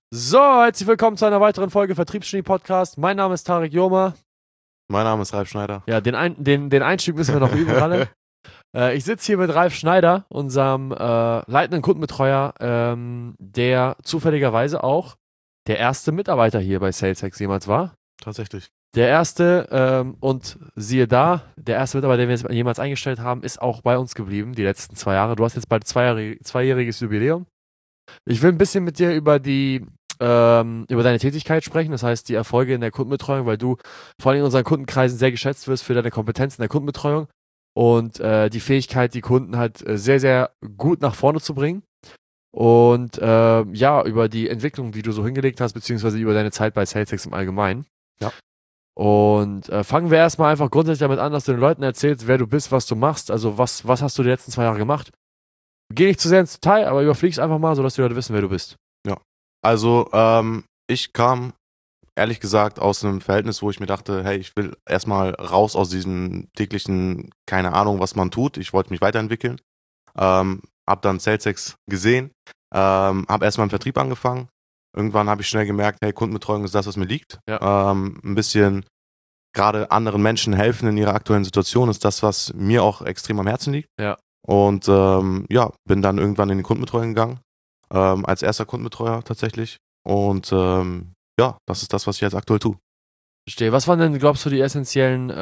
So, herzlich willkommen zu einer weiteren Folge Vertriebsgenie-Podcast. Mein Name ist Tarek Joma. Mein Name ist Ralf Schneider. Ja, den Einstieg müssen wir noch üben, Ralle. Ich sitze hier mit Ralf Schneider, unserem leitenden Kundenbetreuer, der zufälligerweise auch der erste Mitarbeiter hier bei SalesX jemals war. Tatsächlich. Der erste, und siehe da, der erste Mitarbeiter, den wir jemals eingestellt haben, ist auch bei uns geblieben, die letzten 2 Jahre. Du hast jetzt bald zweijähriges Jubiläum. Ich will ein bisschen mit dir über deine Tätigkeit sprechen, das heißt die Erfolge in der Kundenbetreuung, weil du vor allem in unseren Kundenkreisen sehr geschätzt wirst für deine Kompetenz in der Kundenbetreuung und die Fähigkeit, die Kunden halt sehr, sehr gut nach vorne zu bringen. Und ja, über die Entwicklung, die du so hingelegt hast, beziehungsweise über deine Zeit bei SalesX im Allgemeinen. Ja. Und fangen wir erstmal einfach grundsätzlich damit an, dass du den Leuten erzählst, wer du bist, was du machst. Also was hast du die letzten 2 Jahre gemacht? Geh nicht zu sehr ins Detail, aber überflieg's einfach mal, sodass die Leute wissen, wer du bist. Ja. Also, ich kam ehrlich gesagt aus einem Verhältnis, wo ich mir dachte, hey, ich will erstmal raus aus diesem täglichen, keine Ahnung, was man tut. Ich wollte mich weiterentwickeln. Hab dann SalesX gesehen, hab erstmal im Vertrieb angefangen. Irgendwann habe ich schnell gemerkt, hey, Kundenbetreuung ist das, was mir liegt. Ja. Ein bisschen gerade anderen Menschen helfen in ihrer aktuellen Situation ist das, was mir auch extrem am Herzen liegt. Ja. Und ja, bin dann irgendwann in die Kundenbetreuung gegangen, als erster Kundenbetreuer tatsächlich. Und ja, das ist das, was ich jetzt aktuell tue. Verstehe. Was waren denn, glaubst du, die essentiellen,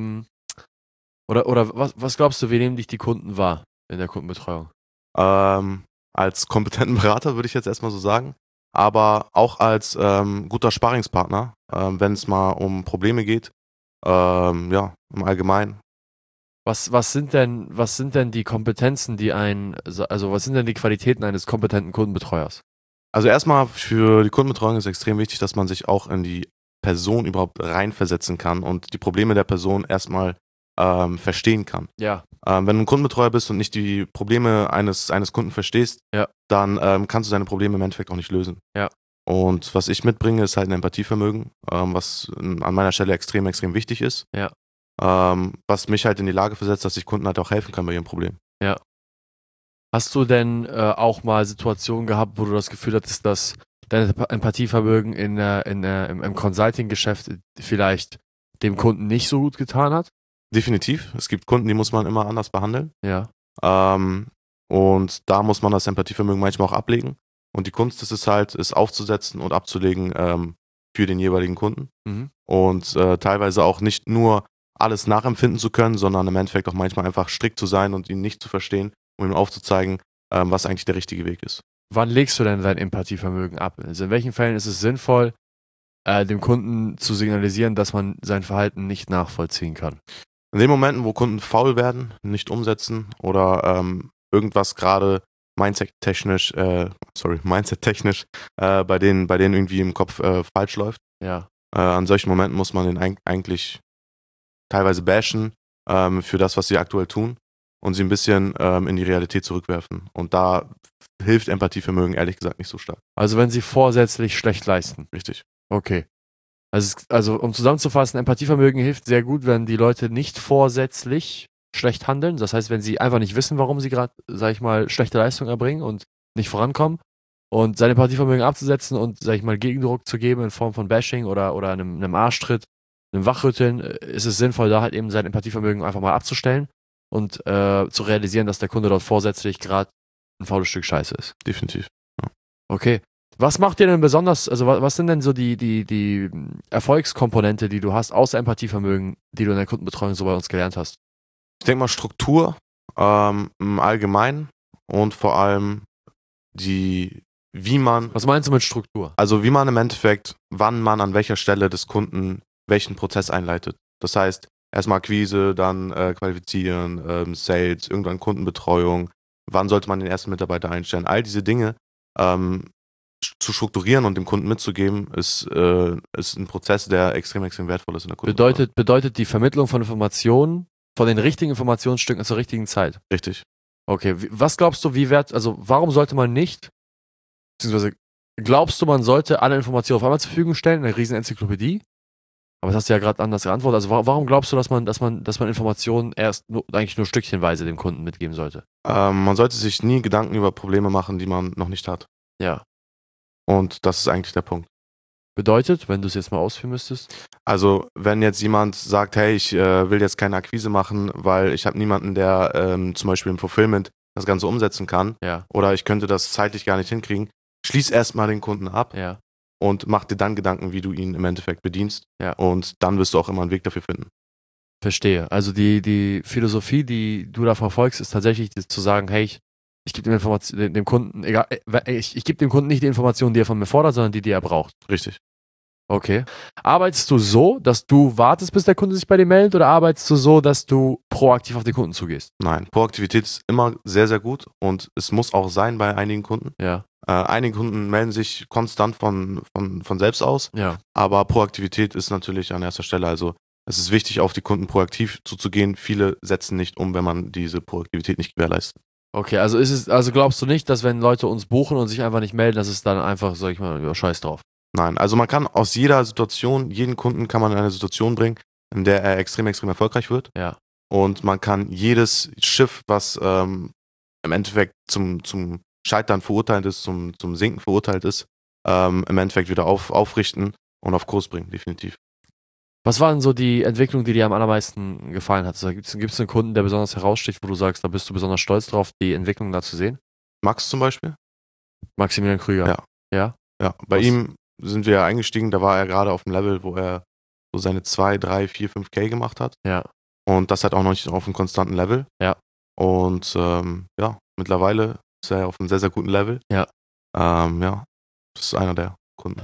oder was glaubst du, wie nehmen dich die Kunden wahr in der Kundenbetreuung? Als kompetenten Berater würde ich jetzt erstmal so sagen, aber auch als guter Sparringspartner, wenn es mal um Probleme geht, ja, im Allgemeinen. Was sind denn die Kompetenzen, also was sind denn die Qualitäten eines kompetenten Kundenbetreuers? Also erstmal für die Kundenbetreuung ist extrem wichtig, dass man sich auch in die Person überhaupt reinversetzen kann und die Probleme der Person erstmal verstehen kann. Ja. Wenn du ein Kundenbetreuer bist und nicht die Probleme eines Kunden verstehst, Ja. dann kannst du seine Probleme im Endeffekt auch nicht lösen. Ja. Und was ich mitbringe, ist halt ein Empathievermögen, was an meiner Stelle extrem, extrem wichtig ist. Ja. Was mich halt in die Lage versetzt, dass ich Kunden halt auch helfen kann bei ihrem Problem. Ja. Hast du denn auch mal Situationen gehabt, wo du das Gefühl hattest, dass dein Empathievermögen im Consulting-Geschäft vielleicht dem Kunden nicht so gut getan hat? Definitiv. Es gibt Kunden, die muss man immer anders behandeln. Ja. Und da muss man das Empathievermögen manchmal auch ablegen. Und die Kunst ist es halt, es aufzusetzen und abzulegen für den jeweiligen Kunden. Mhm. Und teilweise auch nicht nur alles nachempfinden zu können, sondern im Endeffekt auch manchmal einfach strikt zu sein und ihn nicht zu verstehen, um ihm aufzuzeigen, was eigentlich der richtige Weg ist. Wann legst du denn dein Empathievermögen ab? Also in welchen Fällen ist es sinnvoll, dem Kunden zu signalisieren, dass man sein Verhalten nicht nachvollziehen kann? In den Momenten, wo Kunden faul werden, nicht umsetzen oder irgendwas gerade mindset-technisch bei denen irgendwie im Kopf falsch läuft. Ja. An solchen Momenten muss man den eigentlich teilweise bashen für das, was sie aktuell tun und sie ein bisschen in die Realität zurückwerfen. Und da hilft Empathievermögen ehrlich gesagt nicht so stark. Also wenn sie vorsätzlich schlecht leisten. Richtig. Okay. Also um zusammenzufassen, Empathievermögen hilft sehr gut, wenn die Leute nicht vorsätzlich schlecht handeln. Das heißt, wenn sie einfach nicht wissen, warum sie gerade, sag ich mal, schlechte Leistung erbringen und nicht vorankommen. Und sein Empathievermögen abzusetzen und, sag ich mal, Gegendruck zu geben in Form von Bashing oder einem Arschtritt, einem Wachrütteln, ist es sinnvoll, da halt eben sein Empathievermögen einfach mal abzustellen und zu realisieren, dass der Kunde dort vorsätzlich gerade ein faules Stück Scheiße ist. Definitiv. Ja. Okay. Was macht dir denn besonders, also was sind denn so die Erfolgskomponente, die du hast, außer Empathievermögen, die du in der Kundenbetreuung so bei uns gelernt hast? Ich denke mal Struktur im Allgemeinen und vor allem wie man, Was meinst du mit Struktur? also wie man im Endeffekt, wann man an welcher Stelle des Kunden welchen Prozess einleitet. Das heißt, erstmal Akquise, dann qualifizieren, Sales, irgendwann Kundenbetreuung, wann sollte man den ersten Mitarbeiter einstellen. All diese Dinge zu strukturieren und dem Kunden mitzugeben, ist ein Prozess, der extrem, extrem wertvoll ist in der Kundenbetreuung. Bedeutet die Vermittlung von Informationen, von den richtigen Informationsstücken zur richtigen Zeit. Richtig. Okay, was glaubst du, also warum sollte man nicht, beziehungsweise glaubst du, man sollte alle Informationen auf einmal zur Verfügung stellen, in einer riesen Enzyklopädie? Aber das hast du ja gerade anders geantwortet. Also warum glaubst du, dass man Informationen eigentlich nur stückchenweise dem Kunden mitgeben sollte? Man sollte sich nie Gedanken über Probleme machen, die man noch nicht hat. Ja. Und das ist eigentlich der Punkt. Bedeutet, wenn du es jetzt mal ausführen müsstest? Also wenn jetzt jemand sagt, hey, ich will jetzt keine Akquise machen, weil ich habe niemanden, der zum Beispiel im Fulfillment das Ganze umsetzen kann, Ja, oder ich könnte das zeitlich gar nicht hinkriegen, schließ erstmal den Kunden ab ja, und mach dir dann Gedanken, wie du ihn im Endeffekt bedienst. ja. Und dann wirst du auch immer einen Weg dafür finden. Verstehe. Also die Philosophie, die du da verfolgst, ist tatsächlich zu sagen, hey, ich gebe dem Kunden, egal, ich gebe dem Kunden nicht die Informationen, die er von mir fordert, sondern die er braucht. Richtig. Okay. Arbeitest du so, dass du wartest, bis der Kunde sich bei dir meldet, oder arbeitest du so, dass du proaktiv auf den Kunden zugehst? Nein, Proaktivität ist immer sehr, sehr gut und es muss auch sein bei einigen Kunden. Ja, Einige Kunden melden sich konstant von selbst aus, ja. aber Proaktivität ist natürlich an erster Stelle. Also es ist wichtig, auf die Kunden proaktiv zuzugehen. Viele setzen nicht um, wenn man diese Proaktivität nicht gewährleistet. Okay, also glaubst du nicht, dass wenn Leute uns buchen und sich einfach nicht melden, dass es dann einfach, sag ich mal, ja, scheiß drauf. Nein, also man kann aus jeder Situation, jeden Kunden kann man in eine Situation bringen, in der er extrem, extrem erfolgreich wird. Ja. Und man kann jedes Schiff, was im Endeffekt zum Scheitern verurteilt ist, zum Sinken verurteilt ist, im Endeffekt wieder aufrichten und auf Kurs bringen, definitiv. Was war denn so die Entwicklung, die dir am allermeisten gefallen hat? Also, gibt's einen Kunden, der besonders heraussticht, wo du sagst, da bist du besonders stolz drauf, die Entwicklung da zu sehen? Max zum Beispiel? Maximilian Krüger. Ja. Ja? Ja, bei Was? ihm sind wir ja eingestiegen, da war er gerade auf dem Level, wo er so seine 2, 3, 4, 5K gemacht hat. Ja. Und das halt auch noch nicht auf einem konstanten Level. Ja. Und ja, mittlerweile ist er auf einem sehr, sehr guten Level. Ja. Ja, das ist einer der Kunden.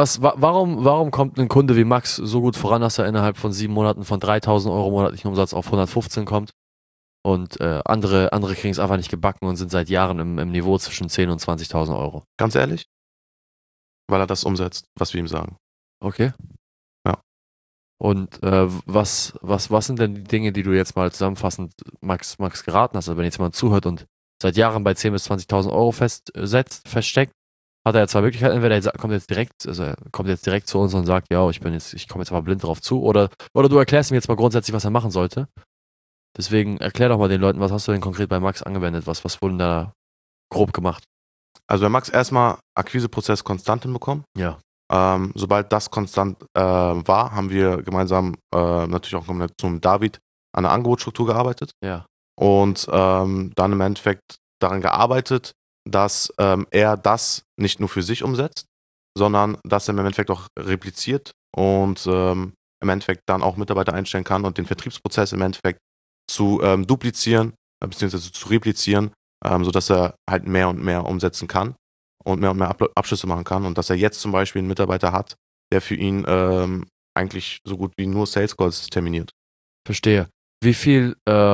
Warum kommt ein Kunde wie Max so gut voran, dass er innerhalb von 7 Monaten von 3.000 Euro monatlichen Umsatz auf 115 kommt? Und andere kriegen es einfach nicht gebacken und sind seit Jahren im Niveau zwischen 10.000 und 20.000 Euro. Ganz ehrlich? Weil er das umsetzt, was wir ihm sagen. Okay. Ja. Und was sind denn die Dinge, die du jetzt mal zusammenfassend Max geraten hast? Also wenn jetzt jemand zuhört und seit Jahren bei 10.000 bis 20.000 Euro feststeckt, hat er ja zwei Möglichkeiten. Entweder er kommt jetzt direkt zu uns und sagt, ja, ich komme jetzt aber blind drauf zu, oder du erklärst ihm jetzt mal grundsätzlich, was er machen sollte. Deswegen erklär doch mal den Leuten, was hast du denn konkret bei Max angewendet? Was wurde denn da grob gemacht? Also bei Max erstmal Akquiseprozess konstant hinbekommen. Ja. Sobald das konstant war, haben wir gemeinsam natürlich auch in Kombination mit David an der Angebotsstruktur gearbeitet. Ja. Und dann im Endeffekt daran gearbeitet, dass er das nicht nur für sich umsetzt, sondern dass er im Endeffekt auch repliziert und im Endeffekt dann auch Mitarbeiter einstellen kann und den Vertriebsprozess im Endeffekt zu duplizieren beziehungsweise zu replizieren, sodass er halt mehr und mehr umsetzen kann und mehr Abschlüsse machen kann und dass er jetzt zum Beispiel einen Mitarbeiter hat, der für ihn eigentlich so gut wie nur Sales Calls terminiert. Verstehe. Wie viel,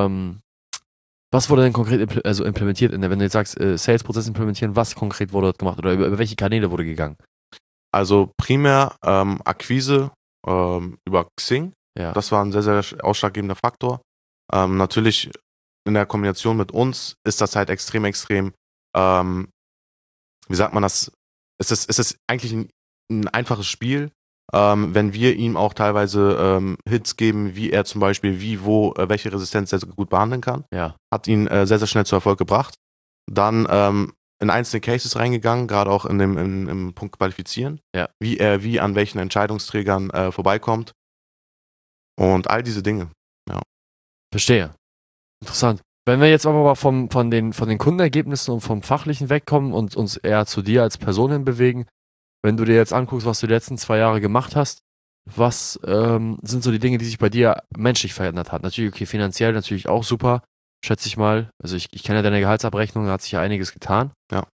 was wurde denn konkret implementiert, wenn du jetzt sagst, Sales-Prozess implementieren, was konkret wurde dort gemacht oder über welche Kanäle wurde gegangen? Also primär Akquise über Xing. Ja. Das war ein sehr, sehr ausschlaggebender Faktor. Natürlich in der Kombination mit uns ist das halt extrem, extrem, wie sagt man das? Es ist eigentlich ein einfaches Spiel, wenn wir ihm auch teilweise Hits geben, wie er zum Beispiel welche Resistenz sehr, sehr gut behandeln kann. Ja. Hat ihn sehr, sehr schnell zu Erfolg gebracht. Dann in einzelne Cases reingegangen, gerade auch im Punkt Qualifizieren. Ja. Wie er an welchen Entscheidungsträgern vorbeikommt. Und all diese Dinge. Verstehe. Interessant. Wenn wir jetzt aber mal von den Kundenergebnissen und vom Fachlichen wegkommen und uns eher zu dir als Person hin bewegen, wenn du dir jetzt anguckst, was du die letzten 2 Jahre gemacht hast, was sind so die Dinge, die sich bei dir menschlich verändert hat? Natürlich, okay, finanziell natürlich auch super, schätze ich mal. Also ich kenne ja deine Gehaltsabrechnung, da hat sich ja einiges getan. Ja.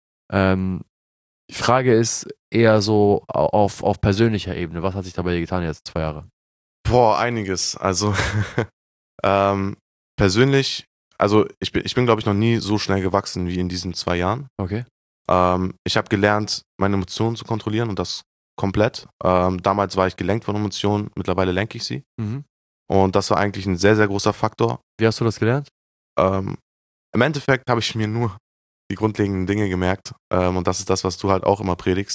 Die Frage ist eher so auf persönlicher Ebene. Was hat sich da bei dir getan jetzt 2 Jahre? Boah, einiges. Also persönlich, also ich bin glaube ich noch nie so schnell gewachsen wie in diesen 2 Jahren. Okay. Ich habe gelernt, meine Emotionen zu kontrollieren und das komplett. Damals war ich gelenkt von Emotionen, mittlerweile lenke ich sie. Mhm. Und das war eigentlich ein sehr, sehr großer Faktor. Wie hast du das gelernt? Im Endeffekt habe ich mir nur die grundlegenden Dinge gemerkt. Und das ist das, was du halt auch immer predigst.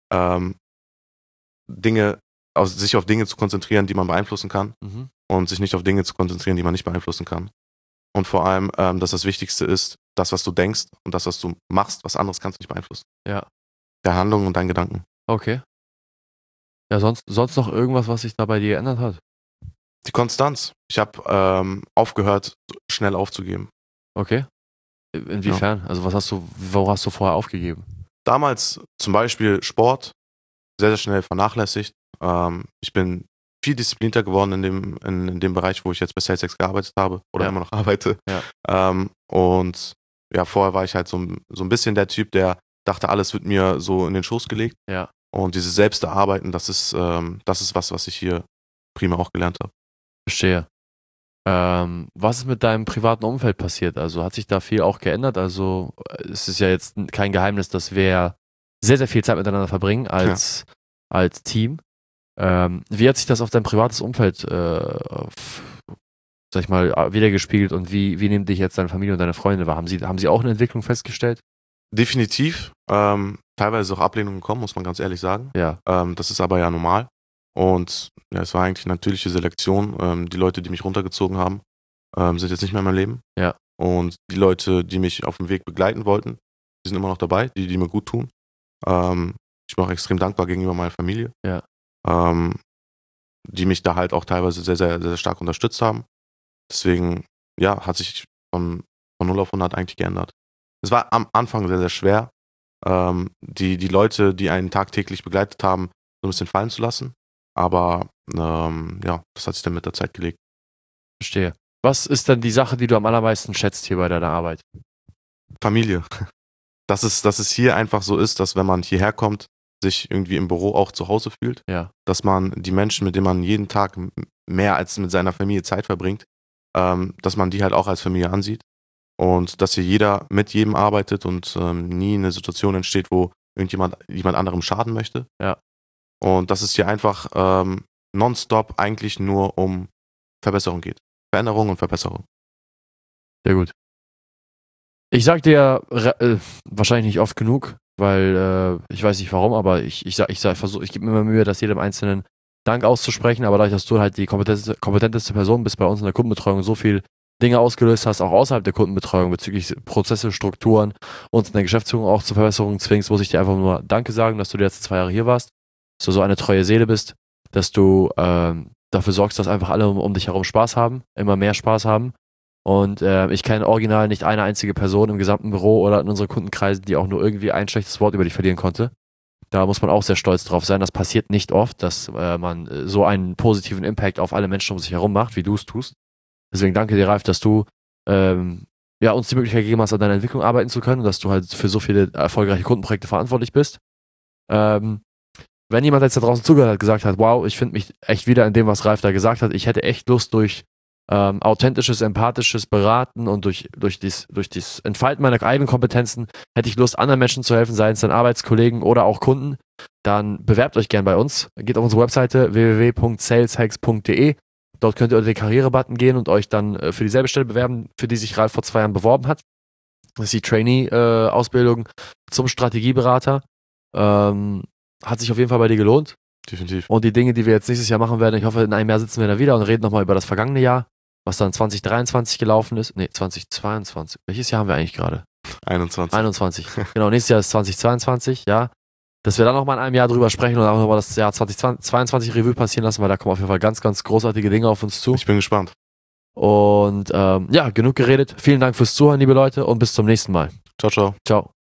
Sich auf Dinge zu konzentrieren, die man beeinflussen kann. Mhm. Und sich nicht auf Dinge zu konzentrieren, die man nicht beeinflussen kann. Und vor allem, dass das Wichtigste ist, das, was du denkst und das, was du machst, was anderes kannst du nicht beeinflussen. Ja. der Handlung und deinen Gedanken. Okay. Ja, sonst noch irgendwas, was sich da bei dir geändert hat? Die Konstanz. Ich habe aufgehört, schnell aufzugeben. Okay. Inwiefern? Also wo hast du vorher aufgegeben? Damals zum Beispiel Sport, sehr, sehr schnell vernachlässigt. Ich bin viel disziplinierter geworden in dem Bereich, wo ich jetzt bei SalesX gearbeitet habe oder Ja. immer noch arbeite. Ja. Und ja, vorher war ich halt so ein bisschen der Typ, der dachte, alles wird mir so in den Schoß gelegt. Ja. Und dieses Selbsterarbeiten, das ist was ich hier prima auch gelernt habe. Verstehe. Was ist mit deinem privaten Umfeld passiert? Also hat sich da viel auch geändert? Also es ist ja jetzt kein Geheimnis, dass wir sehr, sehr viel Zeit miteinander verbringen als Team. Wie hat sich das auf dein privates Umfeld, sag ich mal, wiedergespiegelt und wie nehmen dich jetzt deine Familie und deine Freunde wahr? Haben sie auch eine Entwicklung festgestellt? Definitiv. Teilweise auch Ablehnungen gekommen, muss man ganz ehrlich sagen. Ja. Das ist aber ja normal. Und ja, es war eigentlich eine natürliche Selektion. Die Leute, die mich runtergezogen haben, sind jetzt nicht mehr in meinem Leben. Ja. Und die Leute, die mich auf dem Weg begleiten wollten, die sind immer noch dabei, die mir gut tun. Ich bin auch extrem dankbar gegenüber meiner Familie. Ja. Die mich da halt auch teilweise sehr, sehr, sehr stark unterstützt haben. Deswegen, ja, hat sich von 0 auf 100 eigentlich geändert. Es war am Anfang sehr, sehr schwer, die Leute, die einen tagtäglich begleitet haben, so ein bisschen fallen zu lassen. Aber ja, das hat sich dann mit der Zeit gelegt. Verstehe. Was ist denn die Sache, die du am allermeisten schätzt hier bei deiner Arbeit? Familie. Dass es hier einfach so ist, dass wenn man hierher kommt, sich irgendwie im Büro auch zu Hause fühlt. Ja. Dass man die Menschen, mit denen man jeden Tag mehr als mit seiner Familie Zeit verbringt, dass man die halt auch als Familie ansieht. Und dass hier jeder mit jedem arbeitet und nie eine Situation entsteht, wo jemand anderem schaden möchte. Ja. Und dass es hier einfach nonstop eigentlich nur um Verbesserung geht. Veränderung und Verbesserung. Sehr gut. Ich sag dir wahrscheinlich nicht oft genug, weil ich weiß nicht warum, aber ich gebe mir immer Mühe, das jedem Einzelnen Dank auszusprechen, aber dadurch, dass du halt die kompetenteste Person bist bei uns in der Kundenbetreuung, so viel Dinge ausgelöst hast, auch außerhalb der Kundenbetreuung bezüglich Prozesse, Strukturen, uns in der Geschäftsführung auch zur Verbesserung zwingst, muss ich dir einfach nur Danke sagen, dass du die letzten 2 Jahre hier warst, dass du so eine treue Seele bist, dass du dafür sorgst, dass einfach alle um dich herum Spaß haben, immer mehr Spaß haben. Und ich kenne original nicht eine einzige Person im gesamten Büro oder in unseren Kundenkreisen, die auch nur irgendwie ein schlechtes Wort über dich verlieren konnte. Da muss man auch sehr stolz drauf sein. Das passiert nicht oft, dass man so einen positiven Impact auf alle Menschen um sich herum macht, wie du es tust. Deswegen danke dir, Ralf, dass du uns die Möglichkeit gegeben hast, an deiner Entwicklung arbeiten zu können und dass du halt für so viele erfolgreiche Kundenprojekte verantwortlich bist. Wenn jemand jetzt da draußen zugehört hat, gesagt hat, wow, ich finde mich echt wieder in dem, was Ralf da gesagt hat, ich hätte echt Lust durch authentisches, empathisches Beraten und durch das Entfalten meiner eigenen Kompetenzen hätte ich Lust, anderen Menschen zu helfen, seien es dann Arbeitskollegen oder auch Kunden, dann bewerbt euch gern bei uns. Geht auf unsere Webseite www.saleshacks.de. Dort könnt ihr unter den Karriere-Button gehen und euch dann für dieselbe Stelle bewerben, für die sich Ralf vor 2 Jahren beworben hat. Das ist die Trainee-Ausbildung zum Strategieberater. Hat sich auf jeden Fall bei dir gelohnt. Definitiv. Und die Dinge, die wir jetzt nächstes Jahr machen werden, ich hoffe, in einem Jahr sitzen wir da wieder und reden nochmal über das vergangene Jahr, was dann 2023 gelaufen ist. Nee, 2022. Welches Jahr haben wir eigentlich gerade? 21. Genau, nächstes Jahr ist 2022, ja. Dass wir dann nochmal in einem Jahr drüber sprechen und auch nochmal das Jahr 2022 Revue passieren lassen, weil da kommen auf jeden Fall ganz, ganz großartige Dinge auf uns zu. Ich bin gespannt. Und genug geredet. Vielen Dank fürs Zuhören, liebe Leute, und bis zum nächsten Mal. Ciao, ciao. Ciao.